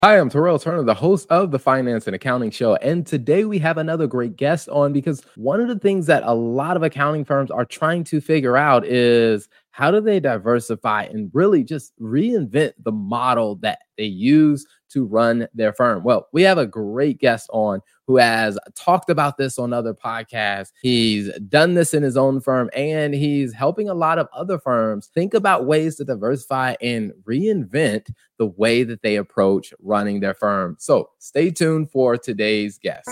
Hi, I'm Terrell Turner, the host of the Finance and Accounting Show. And today we have another great guest on because one of the things that a lot of accounting firms are trying to figure out is how do they diversify and really just reinvent the model that they use to run their firm? Well, we have a great guest on who has talked about this on other podcasts. He's done this in his own firm and he's helping a lot of other firms think about ways to diversify and reinvent the way that they approach running their firm. So stay tuned for today's guest.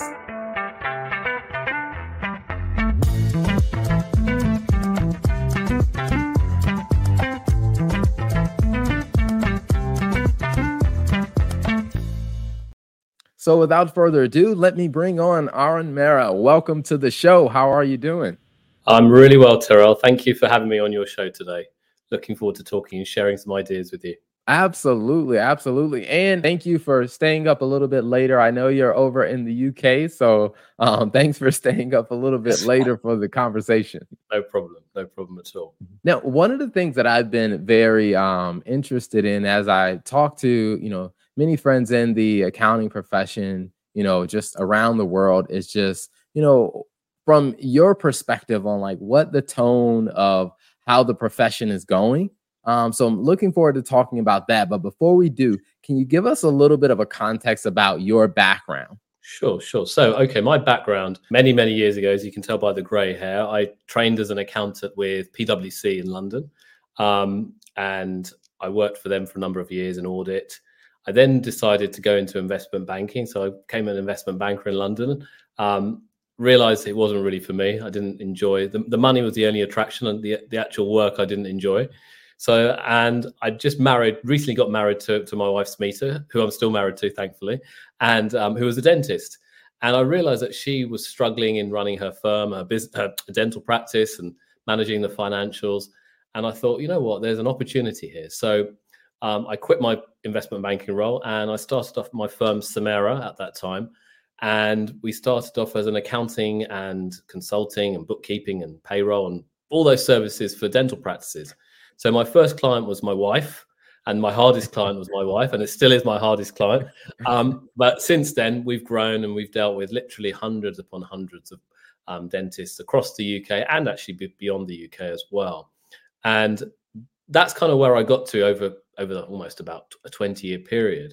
So without further ado, let me bring on Aaron Mehra. Welcome to the show. How are you doing? I'm really well, Terrell. Thank you for having me on your show today. Looking forward to talking and sharing some ideas with you. Absolutely. And thank you for staying up a little bit later. I know you're over in the UK, so thanks for staying up a little bit later for the conversation. No problem at all. Now, one of the things that I've been very interested in as I talk to, many friends in the accounting profession, just around the world is just, from your perspective on like what the tone of how the profession is going. So I'm looking forward to talking about that. But before we do, can you give us a little bit of a context about your background? Sure. So, my background, many, many years ago, as you can tell by the grey hair, I trained as an accountant with PwC in London. And I worked for them for a number of years in audit. I then decided to go into investment banking. So I became an investment banker in London. Realized it wasn't really for me. I didn't enjoy the money was the only attraction, and the actual work I didn't enjoy. So, and I just recently got married to my wife, Smita, who I'm still married to, thankfully, and who was a dentist. And I realized that she was struggling in running her firm, her dental practice and managing the financials. And I thought, you know what, there's an opportunity here. So I quit my investment banking role and I started off my firm, Samara, at that time. And we started off as an accounting and consulting and bookkeeping and payroll and all those services for dental practices. So my first client was my wife, and my hardest client was my wife, and it still is my hardest client. But since then, we've grown and we've dealt with literally hundreds upon hundreds of dentists across the UK and actually beyond the UK as well. And that's kind of where I got to over almost about a 20-year period.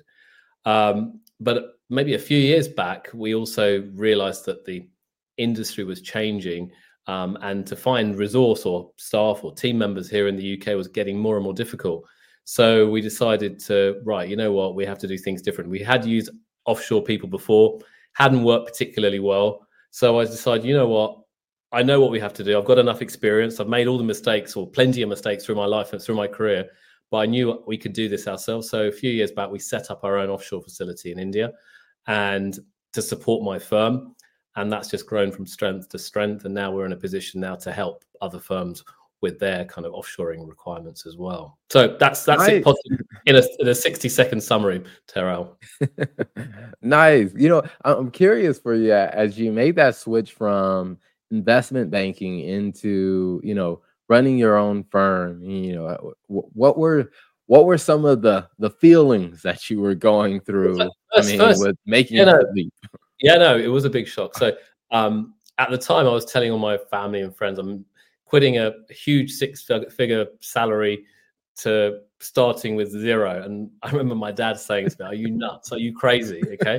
But maybe a few years back, we also realized that the industry was changing. And to find resource or staff or team members here in the UK was getting more and more difficult. So we decided to, right, you know what, we have to do things different. We had used offshore people before, hadn't worked particularly well. So I decided, you know what, I know what we have to do. I've got enough experience. I've made all the mistakes or plenty of mistakes through my life and through my career, but I knew we could do this ourselves. So a few years back, we set up our own offshore facility in India and to support my firm. And that's just grown from strength to strength. And now we're in a position now to help other firms with their kind of offshoring requirements as well. So that's nice. It in a 60-second summary, Terrell. Nice. I'm curious for you as you made that switch from investment banking into, running your own firm, what were some of the feelings that you were going through with making the leap? Yeah, no, it was a big shock. So at the time, I was telling all my family and friends, I'm quitting a huge six-figure salary to starting with zero. And I remember my dad saying to me, "Are you nuts? Are you crazy?" Okay,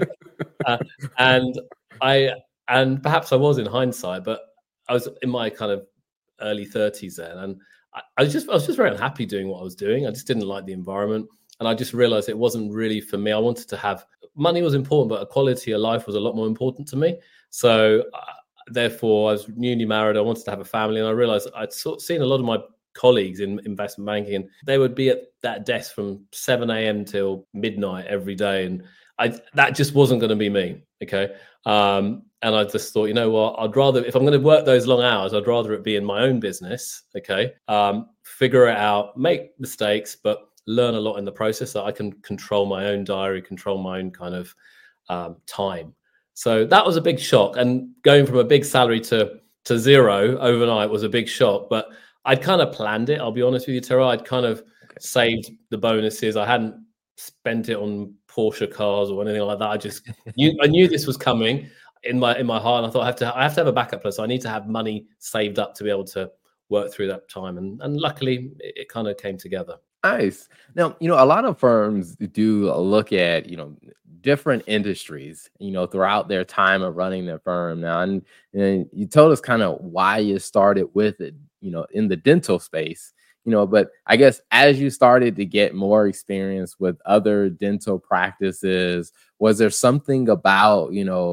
and perhaps I was in hindsight, but I was in my kind of early 30s then, and I was just very unhappy doing what I was doing. I just didn't like the environment. And I just realized it wasn't really for me. I wanted to have money was important, but a quality of life was a lot more important to me. So therefore, I was newly married. I wanted to have a family. And I realized I'd seen a lot of my colleagues in investment banking, and they would be at that desk from 7 a.m. till midnight every day. And that just wasn't going to be me. Okay. And I just thought, you know what, I'd rather, if I'm going to work those long hours, I'd rather it be in my own business. Okay. Figure it out, make mistakes, but learn a lot in the process so I can control my own diary, control my own kind of time. So that was a big shock. And going from a big salary to zero overnight was a big shock. But I'd kind of planned it. I'll be honest with you, Tara. I'd kind of saved the bonuses. I hadn't spent it on Porsche cars or anything like that. I knew this was coming in my heart, and I thought I have to have a backup plan. So I need to have money saved up to be able to work through that time. And luckily it kind of came together. Nice. Now, a lot of firms do look at, different industries, throughout their time of running their firm now. And you told us kind of why you started with it, in the dental space, but I guess as you started to get more experience with other dental practices, was there something about,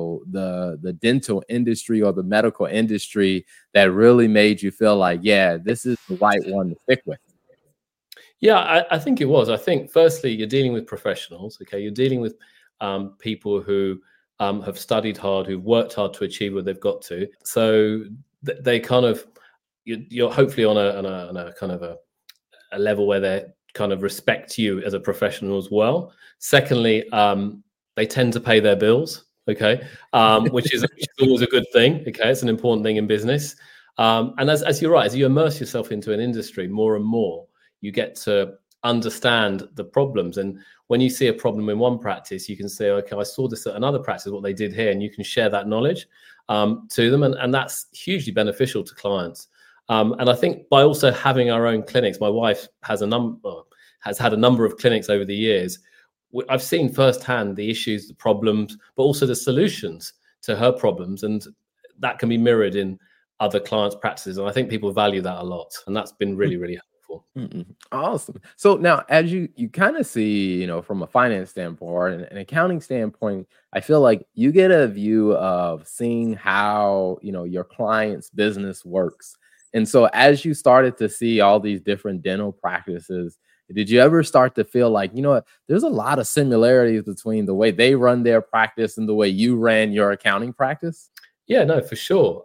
the dental industry or the medical industry that really made you feel like, yeah, this is the right one to stick with? Yeah, I think it was. I think firstly, you're dealing with professionals. Okay, you're dealing with people who have studied hard, who've worked hard to achieve what they've got to. So they kind of you're hopefully on a kind of a level where they kind of respect you as a professional as well. Secondly, they tend to pay their bills. Okay, which is always a good thing. Okay, it's an important thing in business. And as you're right, as you immerse yourself into an industry more and more, you get to understand the problems. And when you see a problem in one practice, you can say, okay, I saw this at another practice, what they did here, and you can share that knowledge to them. And that's hugely beneficial to clients. And I think by also having our own clinics, my wife has had a number of clinics over the years. I've seen firsthand the issues, the problems, but also the solutions to her problems. And that can be mirrored in other clients' practices. And I think people value that a lot. And that's been really, really helpful. Awesome. So now, as you kind of see, from a finance standpoint and an accounting standpoint, I feel like you get a view of seeing how, your client's business works. And so as you started to see all these different dental practices, did you ever start to feel like, there's a lot of similarities between the way they run their practice and the way you ran your accounting practice? Yeah, no, for sure.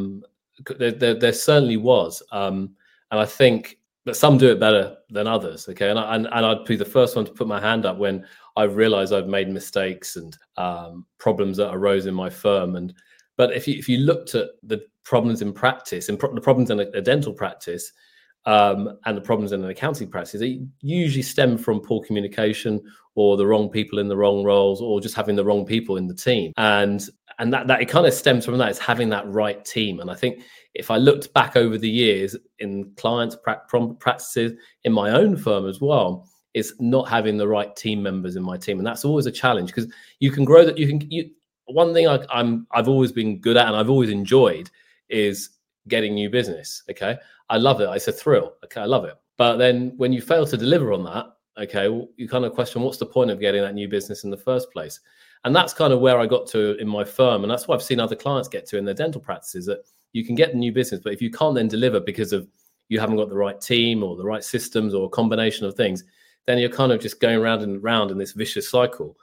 There certainly was. And I think that some do it better than others. Okay. And I'd be the first one to put my hand up when I've realized I've made mistakes and problems that arose in my firm. But if you looked at the problems in practice and the problems in a dental practice and the problems in an accounting practice, they usually stem from poor communication or the wrong people in the wrong roles or just having the wrong people in the team. And that it kind of stems from that. It's having that right team. And I think if I looked back over the years in clients' practices in my own firm as well, it's not having the right team members in my team. And that's always a challenge because you can grow that. One thing I've always been good at and I've always enjoyed is getting new business. Okay. I love it. It's a thrill. Okay. I love it. But then when you fail to deliver on that, okay, well, you kind of question what's the point of getting that new business in the first place? And that's kind of where I got to in my firm. And that's what I've seen other clients get to in their dental practices, that you can get new business, but if you can't then deliver because of you haven't got the right team or the right systems or a combination of things, then you're kind of just going round and round in this vicious cycle.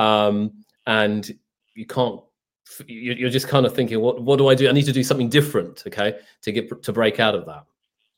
And you can't, you're just kind of thinking, what do I do? I need to do something different, okay, to break out of that.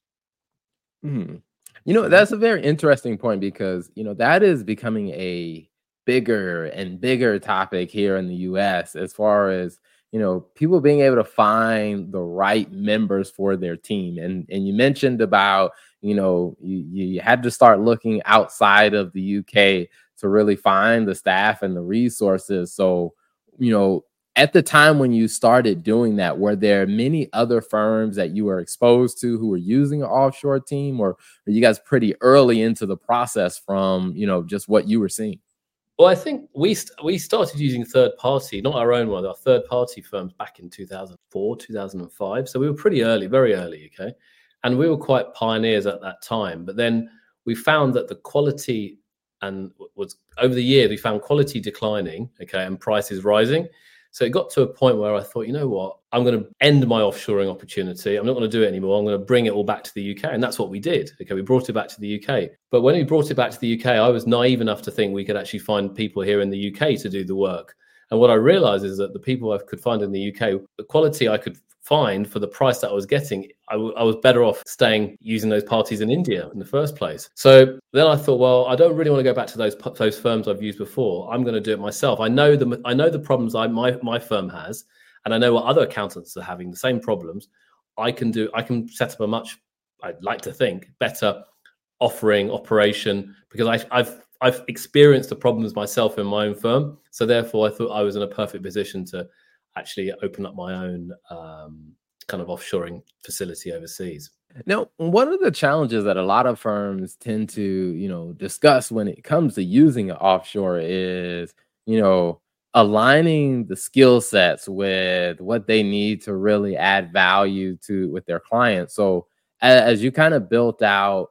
That's a very interesting point because, that is becoming a bigger and bigger topic here in the US as far as, people being able to find the right members for their team. And you mentioned about, you had to start looking outside of the UK to really find the staff and the resources. So, at the time when you started doing that, were there many other firms that you were exposed to who were using an offshore team, or were you guys pretty early into the process from, just what you were seeing? Well, I think we started using third party, not our own one, our third party firms back in 2004, 2005. So we were pretty early, very early. Okay. And we were quite pioneers at that time. But then we found that the quality was over the years, we found quality declining. Okay. And prices rising. So it got to a point where I thought, you know what, I'm going to end my offshoring opportunity. I'm not going to do it anymore. I'm going to bring it all back to the UK. And that's what we did. Okay, we brought it back to the UK. But when we brought it back to the UK, I was naive enough to think we could actually find people here in the UK to do the work. And what I realized is that the people I could find in the UK, the quality I could find for the price that I was getting, I was better off staying using those parties in India in the first place. So then I thought, well, I don't really want to go back to those firms I've used before. I'm going to do it myself. I know the problems my firm has, and I know what other accountants are having the same problems. I can set up a much, I'd like to think, better offering operation because I've I've experienced the problems myself in my own firm. So therefore, I thought I was in a perfect position to actually open up my own kind of offshoring facility overseas. Now, one of the challenges that a lot of firms tend to, discuss when it comes to using an offshore is, you know, aligning the skill sets with what they need to really add value to with their clients. So, as you kind of built out,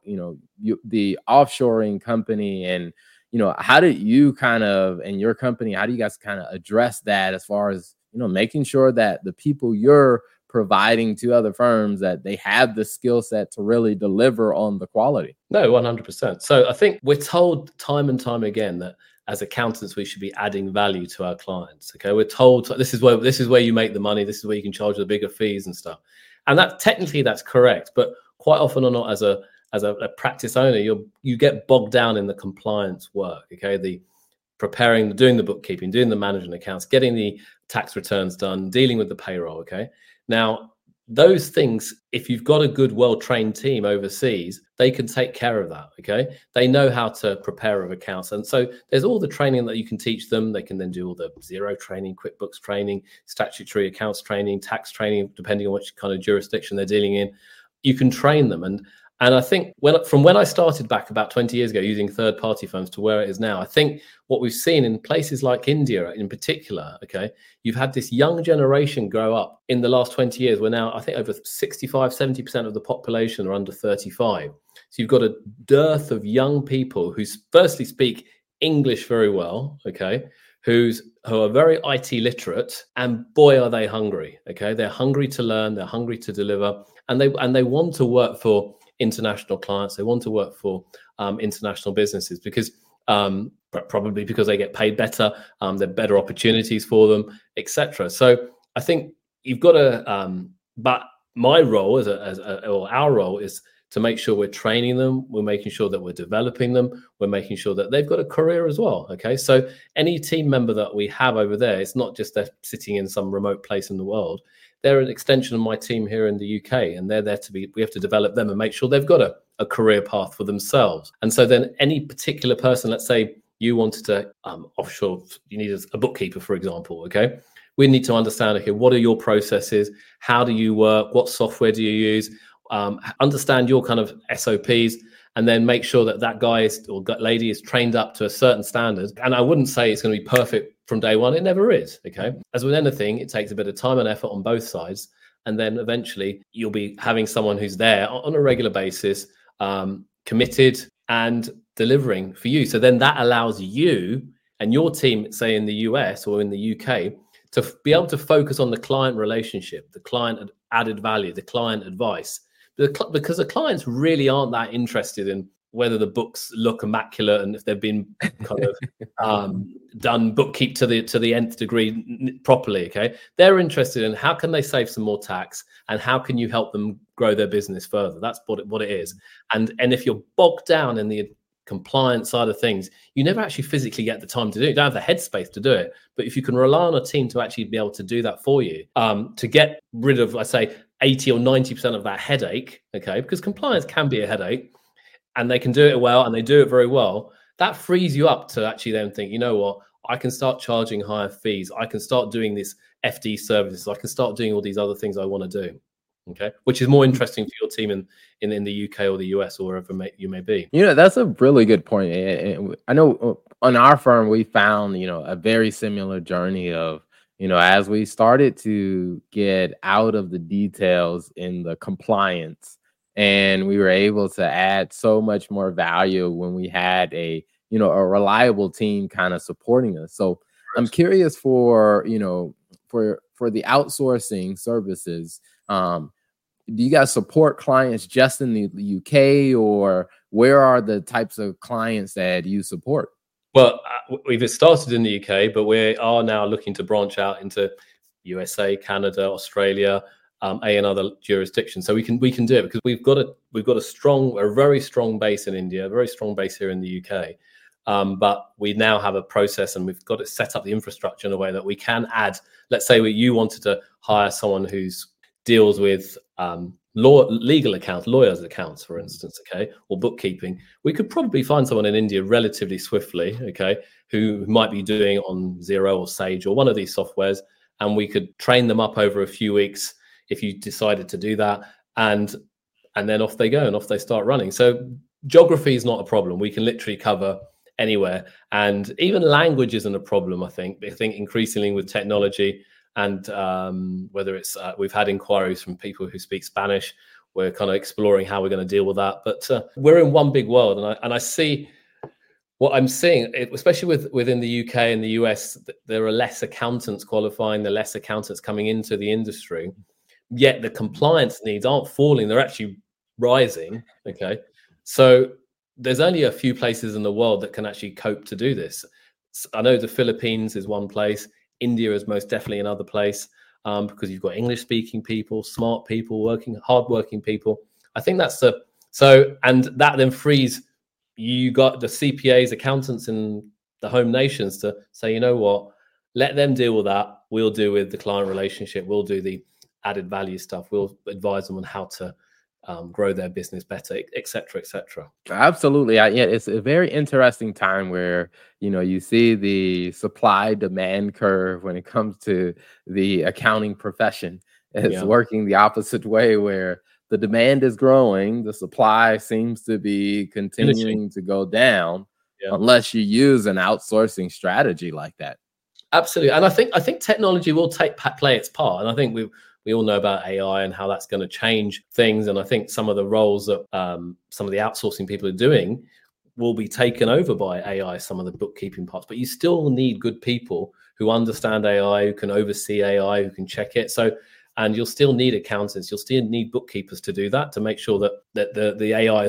the offshoring company, and how did you kind of and your company, how do you guys kind of address that as far as making sure that the people you're providing to other firms that they have the skill set to really deliver on the quality? No, 100%. So I think we're told time and time again that as accountants, we should be adding value to our clients. Okay. We're told this is where you make the money. This is where you can charge the bigger fees and stuff. And that technically that's correct. But quite often or not, as a practice owner, you get bogged down in the compliance work. Okay. The preparing, doing the bookkeeping, doing the management accounts, getting the tax returns done, dealing with the payroll. Okay. Now, those things, if you've got a good, well-trained team overseas, they can take care of that, okay? They know how to prepare of accounts. And so there's all the training that you can teach them. They can then do all the Xero training, QuickBooks training, statutory accounts training, tax training, depending on which kind of jurisdiction they're dealing in. You can train them. And I think from when I started back about 20 years ago using third-party firms to where it is now, I think what we've seen in places like India in particular, okay, you've had this young generation grow up in the last 20 years where now I think over 65, 70% of the population are under 35. So you've got a dearth of young people who firstly speak English very well, okay, who are very IT literate, and boy, are they hungry, okay? They're hungry to learn, they're hungry to deliver, and they want to work for international clients. They want to work for international businesses because probably because they get paid better, there are better opportunities for them, etc. So I think you've got to. But my role or our role is to make sure we're training them, we're making sure that we're developing them, we're making sure that they've got a career as well. Okay, so any team member that we have over there, it's not just they're sitting in some remote place in the world. They're an extension of my team here in the UK, and they're there we have to develop them and make sure they've got a career path for themselves. And so then any particular person, let's say you wanted to offshore, you need a bookkeeper, for example, okay? We need to understand, okay, what are your processes? How do you work? What software do you use? Understand your kind of SOPs, and then make sure that guy or lady is trained up to a certain standard. And I wouldn't say it's going to be perfect from day one. It never is, okay? As with anything, it takes a bit of time and effort on both sides. And then eventually you'll be having someone who's there on a regular basis, committed and delivering for you. So then that allows you and your team, say in the US or in the UK, to be able to focus on the client relationship, the client added value, the client advice. Because the clients really aren't that interested in whether the books look immaculate and if they've been kind of done bookkeep to the nth degree properly. Okay, they're interested in how can they save some more tax and how can you help them grow their business further. That's what it is. And if you're bogged down in the compliance side of things, you never actually physically get the time to do it. You don't have the headspace to do it. But if you can rely on a team to actually be able to do that for you, to get rid of, let's say, 80 or 90% of that headache, okay, because compliance can be a headache, and they can do it well and they do it very well, that frees you up to actually then think, you know what, I can start charging higher fees. I can start doing this FD services. I can start doing all these other things I want to do. Okay, which is more interesting for your team in the UK or the US or wherever you may be. That's a really good point. And I know on our firm, we found, a very similar journey of, as we started to get out of the details in the compliance, and we were able to add so much more value when we had a reliable team kind of supporting us. So I'm curious for the outsourcing services, do you guys support clients just in the UK, or where are the types of clients that you support? Well, we've started in the UK, but we are now looking to branch out into USA, Canada, Australia, and other jurisdictions. So we can do it because we've got a very strong base in India, a very strong base here in the UK. But we now have a process, and we've got to set up the infrastructure in a way that we can add. Let's say you wanted to hire someone who deals with legal accounts, lawyers' accounts, for instance, okay, or bookkeeping, we could probably find someone in India relatively swiftly, okay, who might be doing it on Xero or Sage or one of these softwares, and we could train them up over a few weeks if you decided to do that, and then off they go and off they start running. So geography is not a problem. We can literally cover anywhere, and even language isn't a problem. I think increasingly with technology, and whether it's we've had inquiries from people who speak Spanish. We're kind of exploring how we're going to deal with that, but we're in one big world, and I see what I'm seeing, especially within the UK and the US, there are less accountants qualifying, there are less accountants coming into the industry, yet the compliance needs aren't falling, they're actually rising, okay? So there's only a few places in the world that can actually cope to do this. I know the Philippines is one place, India is most definitely another place, because you've got English-speaking people, smart people, hard-working people. I think that's and that then frees you got the CPAs, accountants in the home nations to say, you know what, let them deal with that. We'll deal with the client relationship. We'll do the added value stuff. We'll advise them on how to grow their business better, et cetera, et cetera. Absolutely. Yeah, it's a very interesting time where, you see the supply demand curve when it comes to the accounting profession. It's working the opposite way, where the demand is growing, the supply seems to be continuing to go down, unless you use an outsourcing strategy like that. Absolutely. And I think technology will play its part. And I think we all know about AI and how that's going to change things. And I think some of the roles that some of the outsourcing people are doing will be taken over by AI, some of the bookkeeping parts. But you still need good people who understand AI, who can oversee AI, who can check it. And you'll still need accountants, you'll still need bookkeepers to do that, to make sure that the AI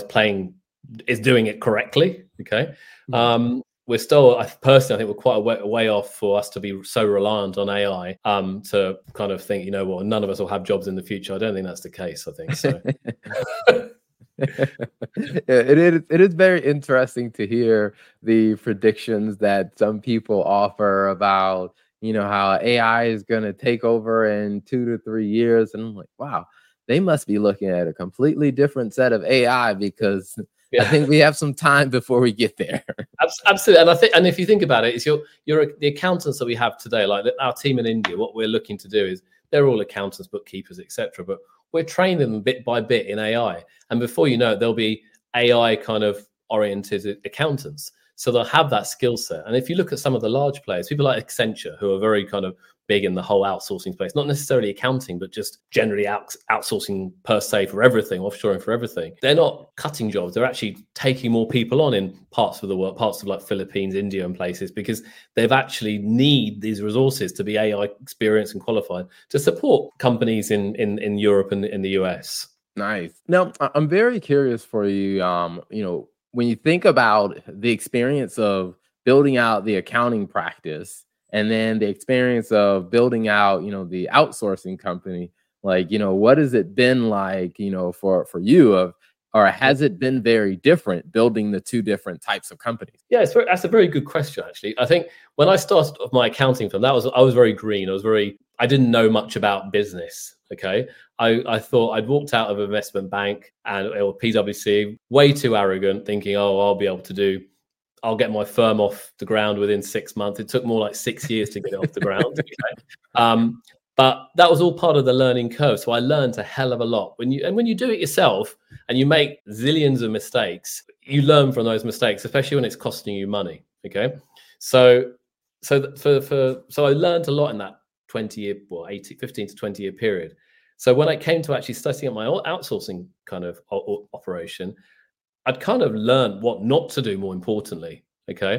is doing it correctly. Okay. We're still, personally, I think we're quite a way off for us to be so reliant on AI to kind of think, none of us will have jobs in the future. I don't think that's the case, I think so. It is very interesting to hear the predictions that some people offer about, how AI is going to take over in 2 to 3 years. And I'm like, wow, they must be looking at a completely different set of AI, because I think we have some time before we get there. Absolutely. And if you think about it, it's the accountants that we have today, like our team in India, what we're looking to do is they're all accountants, bookkeepers, etc. But we're training them bit by bit in AI. And before you know it, there'll be AI kind of oriented accountants. So they'll have that skill set. And if you look at some of the large players, people like Accenture, who are very kind of big in the whole outsourcing space, not necessarily accounting, but just generally outsourcing per se for everything, offshoring for everything. They're not cutting jobs. They're actually taking more people on in parts of the world, parts of like Philippines, India and places, because they've actually need these resources to be AI experienced and qualified to support companies in Europe and in the US. Nice. Now, I'm very curious for you, when you think about the experience of building out the accounting practice, and then the experience of building out, the outsourcing company, like, what has it been like, for you, or has it been very different building the two different types of companies? Yeah, that's a very good question, actually. I think when I started my accounting firm, I was very green. I didn't know much about business. Okay. I thought I'd walked out of investment bank or PwC, way too arrogant, thinking, I'll get my firm off the ground within 6 months. It took more like 6 years to get it off the ground. Okay? But that was all part of the learning curve. So I learned a hell of a lot. When you do it yourself and you make zillions of mistakes, you learn from those mistakes, especially when it's costing you money. Okay. So I learned a lot in that 15 to 20 year period. So when I came to actually setting up my outsourcing kind of operation, I'd kind of learned what not to do, more importantly, okay,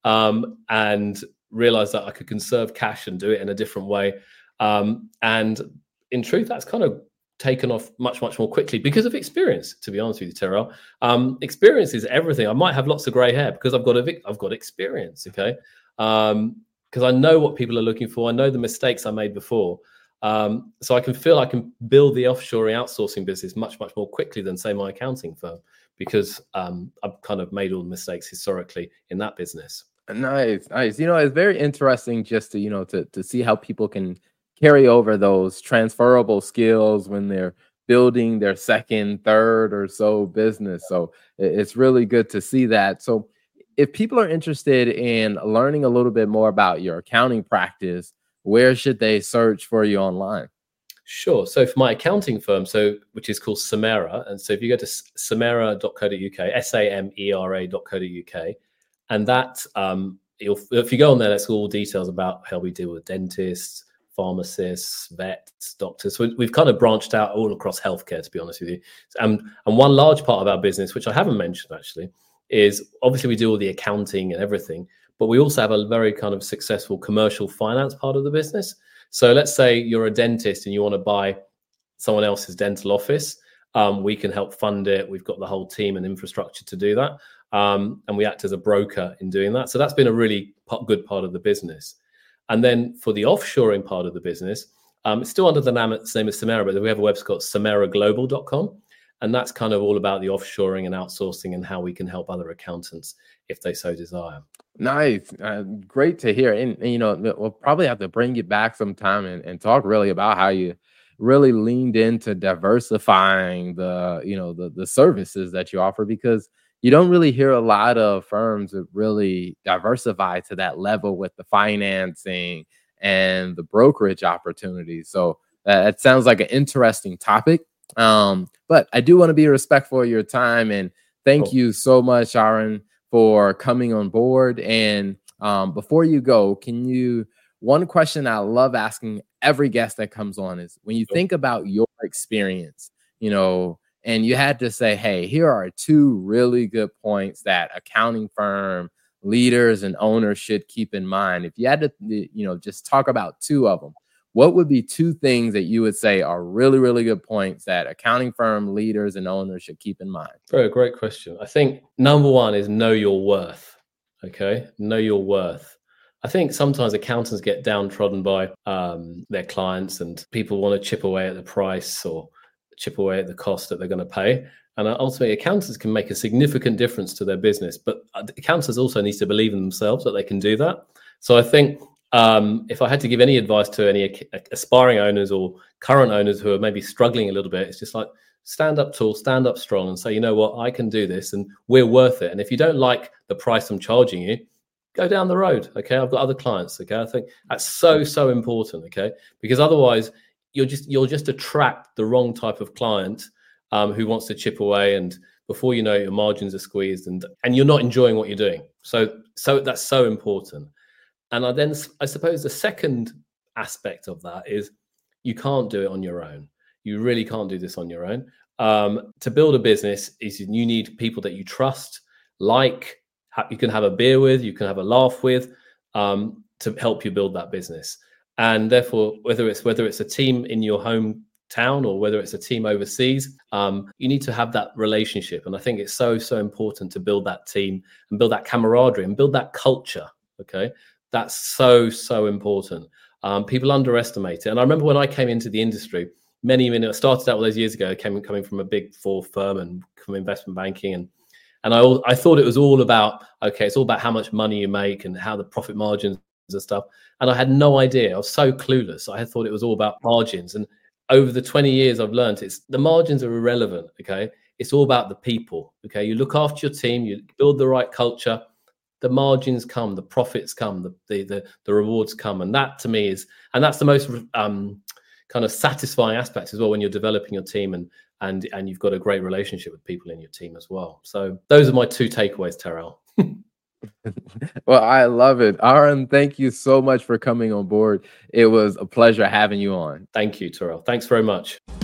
and realized that I could conserve cash and do it in a different way. And in truth, that's kind of taken off much, much more quickly because of experience, to be honest with you, Terrell. Experience is everything. I might have lots of gray hair because I've got experience, okay, because I know what people are looking for. I know the mistakes I made before. So I can build the offshoring outsourcing business much, much more quickly than, say, my accounting firm, because I've kind of made all the mistakes historically in that business. Nice. It's very interesting just to see how people can carry over those transferable skills when they're building their second, third or so business. So it's really good to see that. So if people are interested in learning a little bit more about your accounting practice, where should they search for you online? Sure. So for my accounting firm, which is called Samera, and so if you go to samera.co.uk, samera.co.uk, and that if you go on there, that's all details about how we deal with dentists, pharmacists, vets, doctors. So we've kind of branched out all across healthcare, to be honest with you. And one large part of our business, which I haven't mentioned actually, is obviously we do all the accounting and everything, but we also have a very kind of successful commercial finance part of the business. So let's say you're a dentist and you want to buy someone else's dental office. We can help fund it. We've got the whole team and infrastructure to do that. And we act as a broker in doing that. So that's been a really good part of the business. And then for the offshoring part of the business, it's still under the name of Samera, but we have a website called sameraglobal.com. And that's kind of all about the offshoring and outsourcing and how we can help other accountants if they so desire. Nice. Great to hear. And, we'll probably have to bring you back sometime and talk really about how you really leaned into diversifying the services that you offer, because you don't really hear a lot of firms that really diversify to that level with the financing and the brokerage opportunities. So that sounds like an interesting topic. But I do want to be respectful of your time, and thank you so much, Aaron, for coming on board. And before you go, one question I love asking every guest that comes on is, when you think about your experience, and you had to say, hey, here are 2 really good points that accounting firm leaders and owners should keep in mind. If you had to, just talk about 2 of them, what would be 2 things that you would say are really, really good points that accounting firm leaders and owners should keep in mind? Very great question. I think number 1 is know your worth. Okay. Know your worth. I think sometimes accountants get downtrodden by their clients, and people want to chip away at the price or chip away at the cost that they're going to pay. And ultimately, accountants can make a significant difference to their business, but accountants also need to believe in themselves that they can do that. So I think if I had to give any advice to any aspiring owners or current owners who are maybe struggling a little bit, it's just like, stand up tall, stand up strong, and say, you know what, I can do this and we're worth it. And if you don't like the price I'm charging you, go down the road. Okay. I've got other clients. Okay. I think that's so important. Okay. Because otherwise you'll just attract the wrong type of client who wants to chip away, and before you know it, your margins are squeezed and you're not enjoying what you're doing. So that's so important. And I suppose the second aspect of that is you can't do it on your own. You really can't do this on your own. To build a business you need people that you trust, you can have a beer with, you can have a laugh with, to help you build that business. And therefore, whether it's a team in your hometown or whether it's a team overseas, you need to have that relationship. And I think it's so important to build that team and build that camaraderie and build that culture. Okay, that's so important. People underestimate it. And I remember when I came into the industry, I started out all those years ago, coming from a big 4 firm and from investment banking, and I thought it was all about, it's all about how much money you make and how the profit margins and stuff. And I had no idea. I was so clueless. I had thought it was all about margins. And over the 20 years I've learned the margins are irrelevant. Okay. It's all about the people. Okay. You look after your team, you build the right culture, the margins come, the profits come, the rewards come. And that to me that's the most kind of satisfying aspect as well, when you're developing your team and you've got a great relationship with people in your team as well. So those are my 2 takeaways, Terrell. Well, I love it. Aaron, thank you so much for coming on board. It was a pleasure having you on. Thank you, Terrell. Thanks very much.